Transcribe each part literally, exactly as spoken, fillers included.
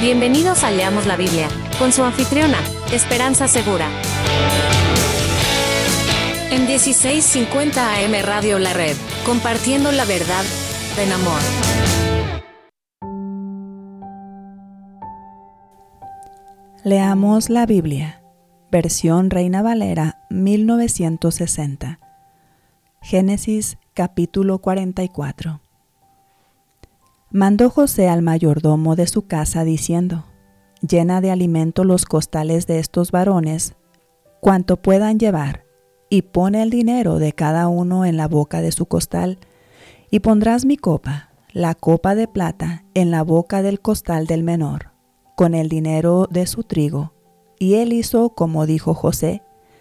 Bienvenidos a Leamos la Biblia, con su anfitriona, Esperanza Segura. En dieciséis cincuenta A M Radio La Red, compartiendo la verdad en amor. Leamos la Biblia, versión Reina Valera mil novecientos sesenta. Génesis capítulo cuarenta y cuatro. Mandó José al mayordomo de su casa diciendo: llena de alimento los costales de estos varones, cuanto puedan llevar, y pone el dinero de cada uno en la boca de su costal, y pondrás mi copa, la copa de plata, en la boca del costal del menor, con el dinero de su trigo. Y él hizo como dijo José.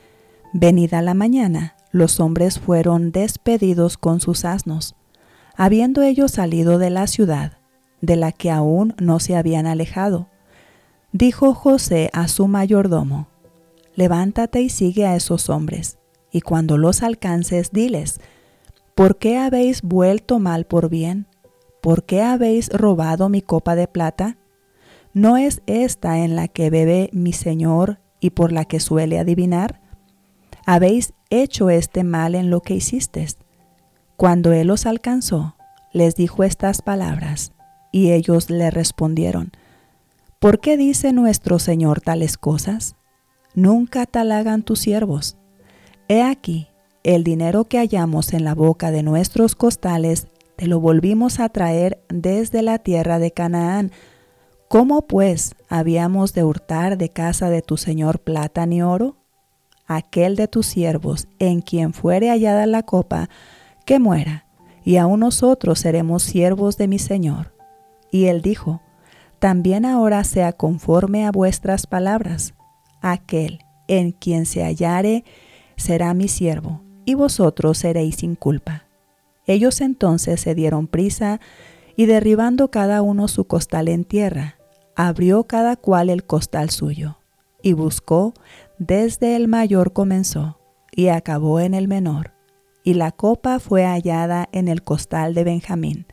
Venida la mañana, los hombres fueron despedidos con sus asnos, habiendo ellos salido de la ciudad, de la que aún no se habían alejado. Dijo José a su mayordomo: levántate y sigue a esos hombres, y cuando los alcances, diles: ¿por qué habéis vuelto mal por bien? ¿Por qué habéis robado mi copa de plata? ¿No es esta en la que bebe mi señor y por la que suele adivinar? ¿Habéis hecho este mal en lo que hicisteis? Cuando él los alcanzó, les dijo estas palabras, y ellos le respondieron: ¿por qué dice nuestro señor tales cosas? Nunca tal hagan tus siervos. He aquí, el dinero que hallamos en la boca de nuestros costales, te lo volvimos a traer desde la tierra de Canaán. ¿Cómo pues habíamos de hurtar de casa de tu señor plata ni oro? Aquel de tus siervos, en quien fuere hallada la copa, que muera, y aun nosotros seremos siervos de mi señor. Y él dijo: también ahora sea conforme a vuestras palabras. Aquel en quien se hallare será mi siervo, y vosotros seréis sin culpa. Ellos entonces se dieron prisa, y derribando cada uno su costal en tierra, abrió cada cual el costal suyo, y buscó desde el mayor comenzó, y acabó en el menor. Y la copa fue hallada en el costal de Benjamín.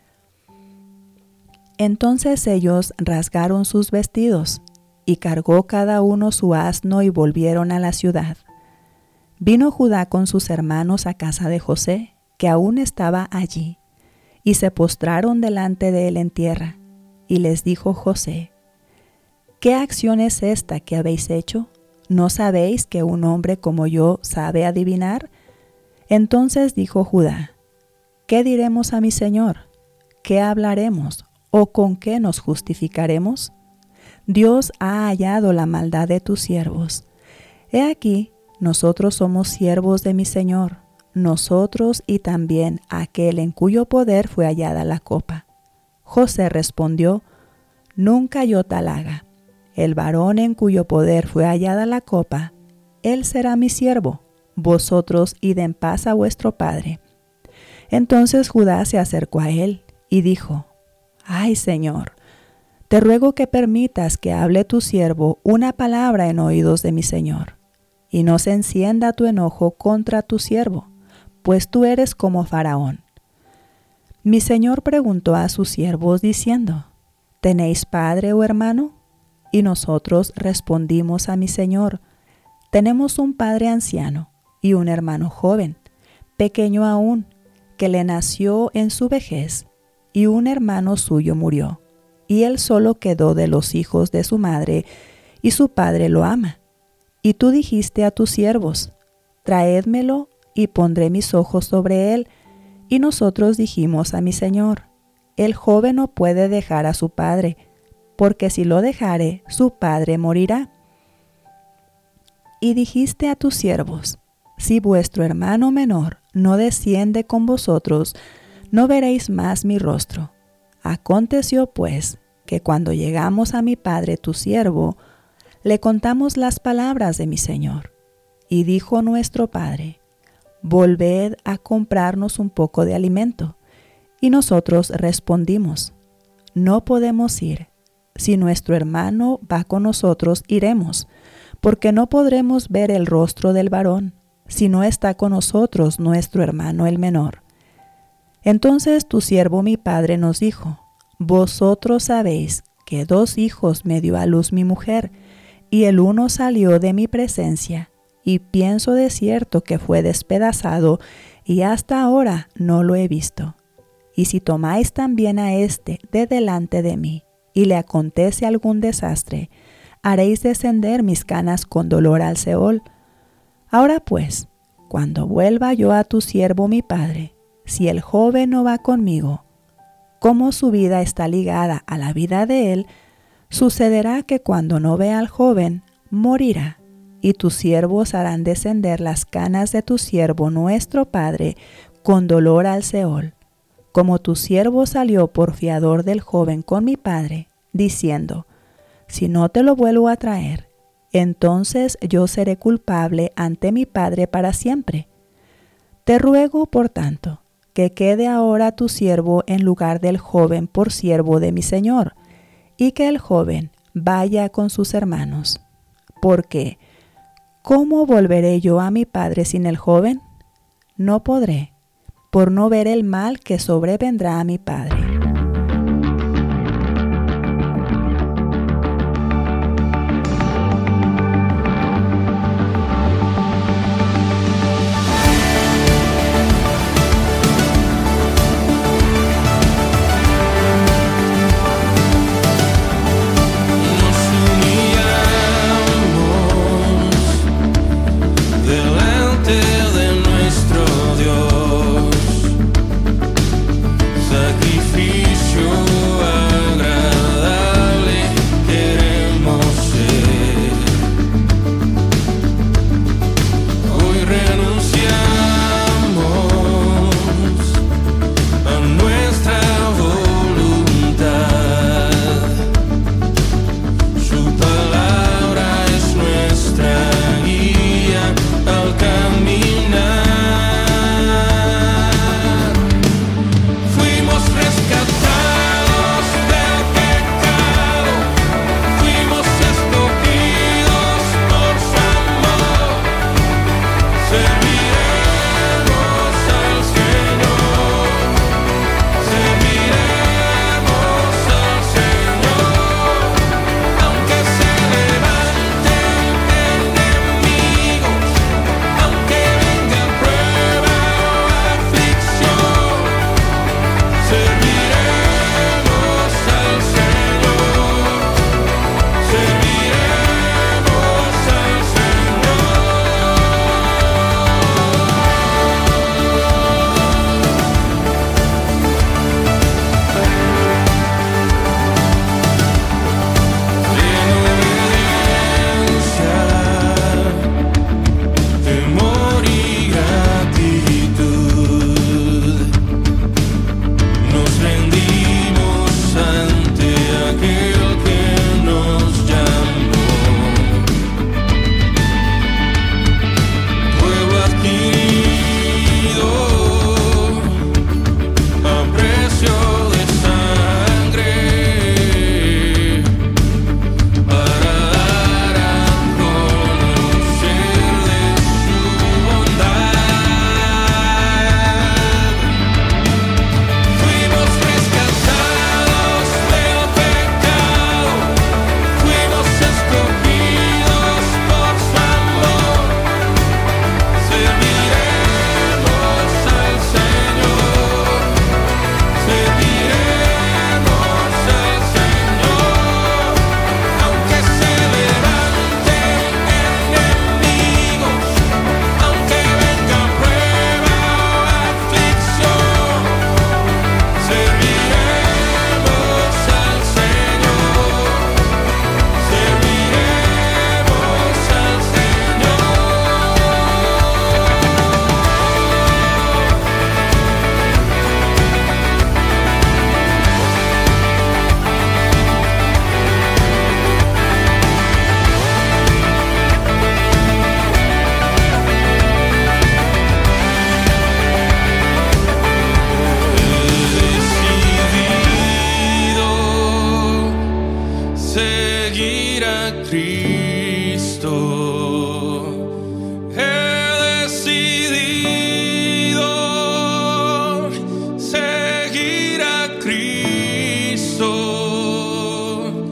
Entonces ellos rasgaron sus vestidos, y cargó cada uno su asno, y volvieron a la ciudad. Vino Judá con sus hermanos a casa de José, que aún estaba allí, y se postraron delante de él en tierra. Y les dijo José: ¿qué acción es esta que habéis hecho? ¿No sabéis que un hombre como yo sabe adivinar? Entonces dijo Judá: ¿qué diremos a mi señor? ¿Qué hablaremos? ¿O con qué nos justificaremos? Dios ha hallado la maldad de tus siervos. He aquí, nosotros somos siervos de mi señor, nosotros y también aquel en cuyo poder fue hallada la copa. José respondió: nunca yo tal haga. El varón en cuyo poder fue hallada la copa, él será mi siervo. Vosotros id en paz a vuestro padre. Entonces Judá se acercó a él y dijo: ay, Señor, te ruego que permitas que hable tu siervo una palabra en oídos de mi señor, y no se encienda tu enojo contra tu siervo, pues tú eres como Faraón. Mi señor preguntó a sus siervos diciendo: ¿tenéis padre o hermano? Y nosotros respondimos a mi señor: tenemos un padre anciano y un hermano joven, pequeño aún, que le nació en su vejez, y un hermano suyo murió, y él solo quedó de los hijos de su madre, y su padre lo ama. Y tú dijiste a tus siervos: traédmelo, y pondré mis ojos sobre él. Y nosotros dijimos a mi señor: el joven no puede dejar a su padre, porque si lo dejare, su padre morirá. Y dijiste a tus siervos: si vuestro hermano menor no desciende con vosotros, no veréis más mi rostro. Aconteció pues que cuando llegamos a mi padre tu siervo, le contamos las palabras de mi señor. Y dijo nuestro padre: volved a comprarnos un poco de alimento. Y nosotros respondimos: no podemos ir. Si nuestro hermano va con nosotros, iremos, porque no podremos ver el rostro del varón, si no está con nosotros nuestro hermano el menor. Entonces tu siervo mi padre nos dijo: vosotros sabéis que dos hijos me dio a luz mi mujer, y el uno salió de mi presencia, y pienso de cierto que fue despedazado, y hasta ahora no lo he visto. Y si tomáis también a éste de delante de mí, y le acontece algún desastre, haréis descender mis canas con dolor al Seol. Ahora pues, cuando vuelva yo a tu siervo mi padre, si el joven no va conmigo, como su vida está ligada a la vida de él, sucederá que cuando no vea al joven, morirá, y tus siervos harán descender las canas de tu siervo nuestro padre con dolor al Seol, como tu siervo salió por fiador del joven con mi padre, diciendo, si no te lo vuelvo a traer, entonces yo seré culpable ante mi padre para siempre. Te ruego, por tanto, que quede ahora tu siervo en lugar del joven por siervo de mi señor, y que el joven vaya con sus hermanos. Porque, ¿cómo volveré yo a mi padre sin el joven? No podré, por no ver el mal que sobrevendrá a mi padre. Cristo,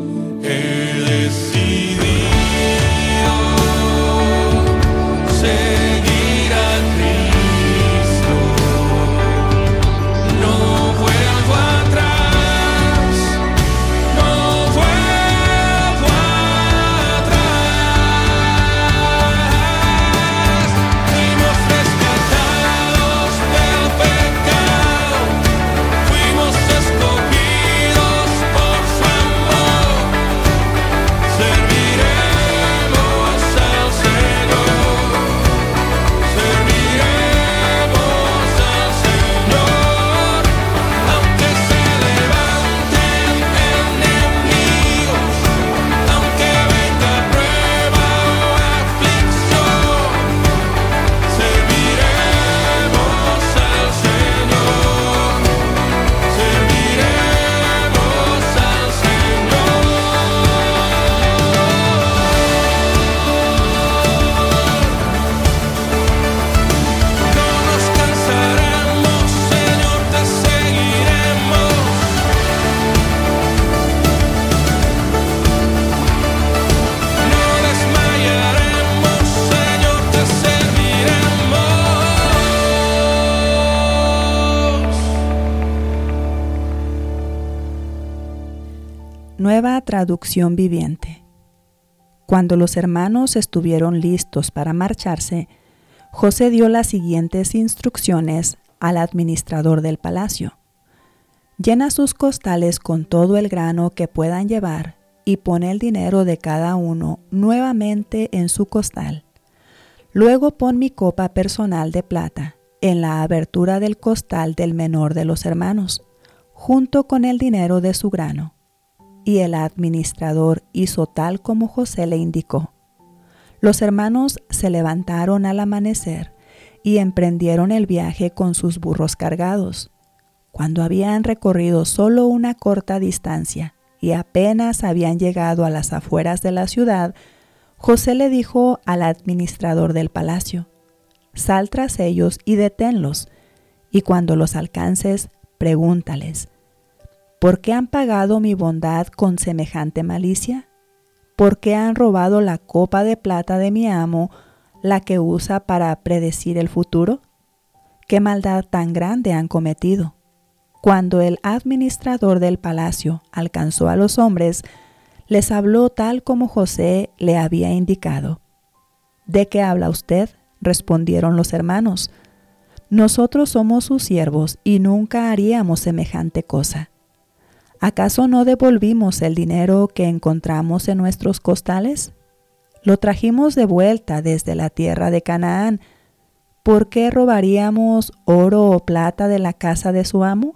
Nueva traducción viviente. Cuando los hermanos estuvieron listos para marcharse, José dio las siguientes instrucciones al administrador del palacio. Llena sus costales con todo el grano que puedan llevar y pone el dinero de cada uno nuevamente en su costal. Luego pon mi copa personal de plata en la abertura del costal del menor de los hermanos, junto con el dinero de su grano. Y el administrador hizo tal como José le indicó. Los hermanos se levantaron al amanecer y emprendieron el viaje con sus burros cargados. Cuando habían recorrido solo una corta distancia y apenas habían llegado a las afueras de la ciudad, José le dijo al administrador del palacio: «Sal tras ellos y deténlos, y cuando los alcances, pregúntales: ¿por qué han pagado mi bondad con semejante malicia? ¿Por qué han robado la copa de plata de mi amo, la que usa para predecir el futuro? ¿Qué maldad tan grande han cometido?» Cuando el administrador del palacio alcanzó a los hombres, les habló tal como José le había indicado. «¿De qué habla usted?», respondieron los hermanos. «Nosotros somos sus siervos y nunca haríamos semejante cosa. ¿Acaso no devolvimos el dinero que encontramos en nuestros costales? Lo trajimos de vuelta desde la tierra de Canaán. ¿Por qué robaríamos oro o plata de la casa de su amo?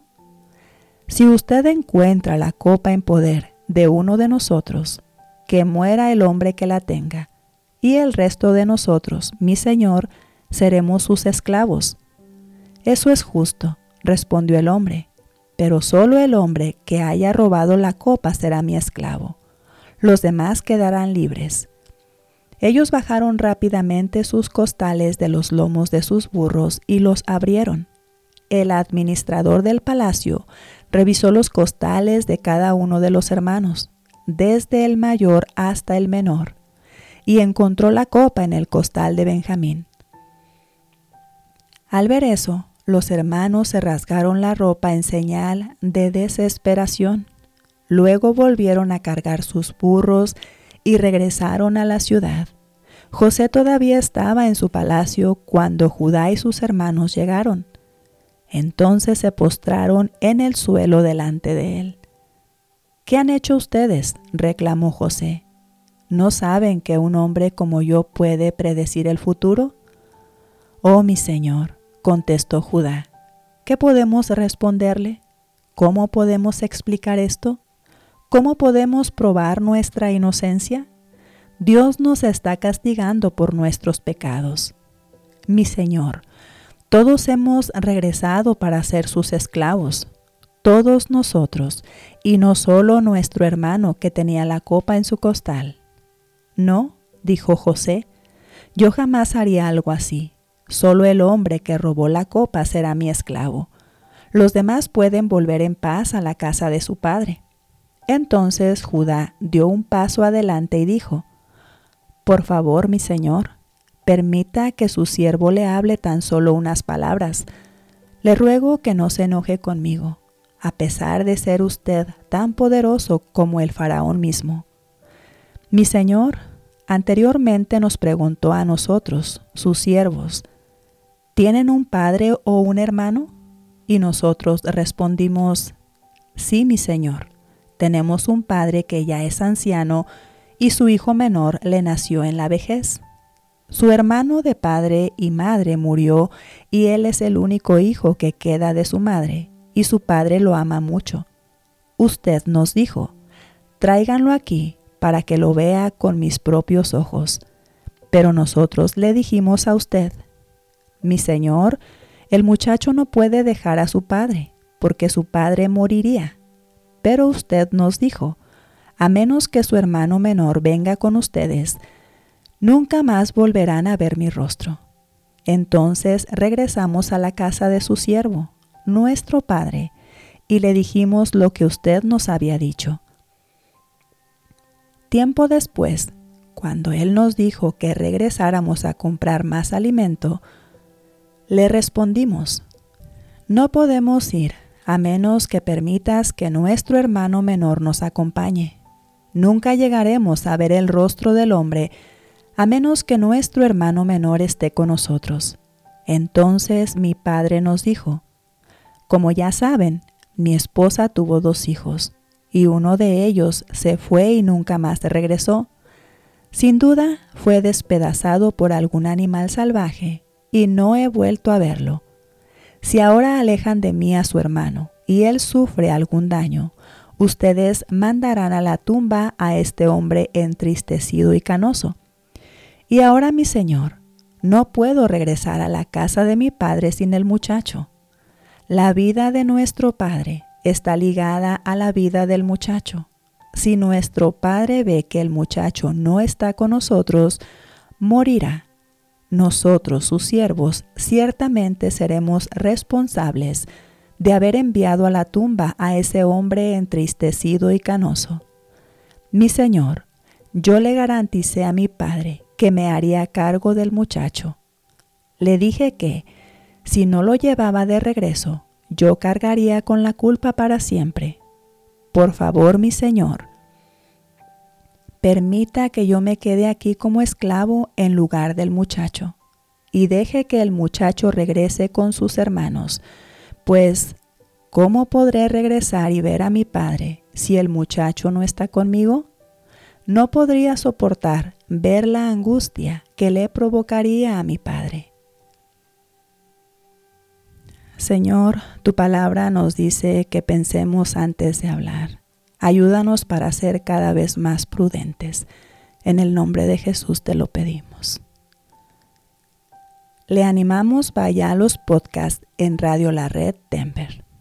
Si usted encuentra la copa en poder de uno de nosotros, que muera el hombre que la tenga, y el resto de nosotros, mi señor, seremos sus esclavos». «Eso es justo», respondió el hombre, «pero solo el hombre que haya robado la copa será mi esclavo. Los demás quedarán libres». Ellos bajaron rápidamente sus costales de los lomos de sus burros y los abrieron. El administrador del palacio revisó los costales de cada uno de los hermanos, desde el mayor hasta el menor, y encontró la copa en el costal de Benjamín. Al ver eso, los hermanos se rasgaron la ropa en señal de desesperación. Luego volvieron a cargar sus burros y regresaron a la ciudad. José todavía estaba en su palacio cuando Judá y sus hermanos llegaron. Entonces se postraron en el suelo delante de él. «¿Qué han hecho ustedes?», reclamó José. «¿No saben que un hombre como yo puede predecir el futuro?». «Oh, mi señor», contestó Judá, «¿qué podemos responderle? ¿Cómo podemos explicar esto? ¿Cómo podemos probar nuestra inocencia? Dios nos está castigando por nuestros pecados. Mi señor, todos hemos regresado para ser sus esclavos, todos nosotros, y no solo nuestro hermano que tenía la copa en su costal». «No», dijo José, «yo jamás haría algo así. Solo el hombre que robó la copa será mi esclavo. Los demás pueden volver en paz a la casa de su padre». Entonces Judá dio un paso adelante y dijo: «Por favor, mi señor, permita que su siervo le hable tan solo unas palabras. Le ruego que no se enoje conmigo, a pesar de ser usted tan poderoso como el faraón mismo. Mi señor anteriormente nos preguntó a nosotros, sus siervos: ¿tienen un padre o un hermano? Y nosotros respondimos: sí, mi señor, tenemos un padre que ya es anciano y su hijo menor le nació en la vejez. Su hermano de padre y madre murió y él es el único hijo que queda de su madre, y su padre lo ama mucho. Usted nos dijo: tráiganlo aquí para que lo vea con mis propios ojos. Pero nosotros le dijimos a usted: mi señor, el muchacho no puede dejar a su padre, porque su padre moriría. Pero usted nos dijo: a menos que su hermano menor venga con ustedes, nunca más volverán a ver mi rostro. Entonces regresamos a la casa de su siervo, nuestro padre, y le dijimos lo que usted nos había dicho. Tiempo después, cuando él nos dijo que regresáramos a comprar más alimento, le respondimos: no podemos ir a menos que permitas que nuestro hermano menor nos acompañe. Nunca llegaremos a ver el rostro del hombre, a menos que nuestro hermano menor esté con nosotros. Entonces mi padre nos dijo: como ya saben, mi esposa tuvo dos hijos, y uno de ellos se fue y nunca más regresó. Sin duda fue despedazado por algún animal salvaje, y no he vuelto a verlo. Si ahora alejan de mí a su hermano, y él sufre algún daño, ustedes mandarán a la tumba a este hombre entristecido y canoso. Y ahora, mi señor, no puedo regresar a la casa de mi padre sin el muchacho. La vida de nuestro padre está ligada a la vida del muchacho. Si nuestro padre ve que el muchacho no está con nosotros, morirá. Nosotros, sus siervos, ciertamente seremos responsables de haber enviado a la tumba a ese hombre entristecido y canoso. Mi señor, yo le garanticé a mi padre que me haría cargo del muchacho. Le dije que, si no lo llevaba de regreso, yo cargaría con la culpa para siempre. Por favor, mi señor, permita que yo me quede aquí como esclavo en lugar del muchacho, y deje que el muchacho regrese con sus hermanos, pues, ¿cómo podré regresar y ver a mi padre si el muchacho no está conmigo? No podría soportar ver la angustia que le provocaría a mi padre. Señor, tu palabra nos dice que pensemos antes de hablar. Ayúdanos para ser cada vez más prudentes. En el nombre de Jesús te lo pedimos. Le animamos vaya a los podcasts en Radio La Red Denver.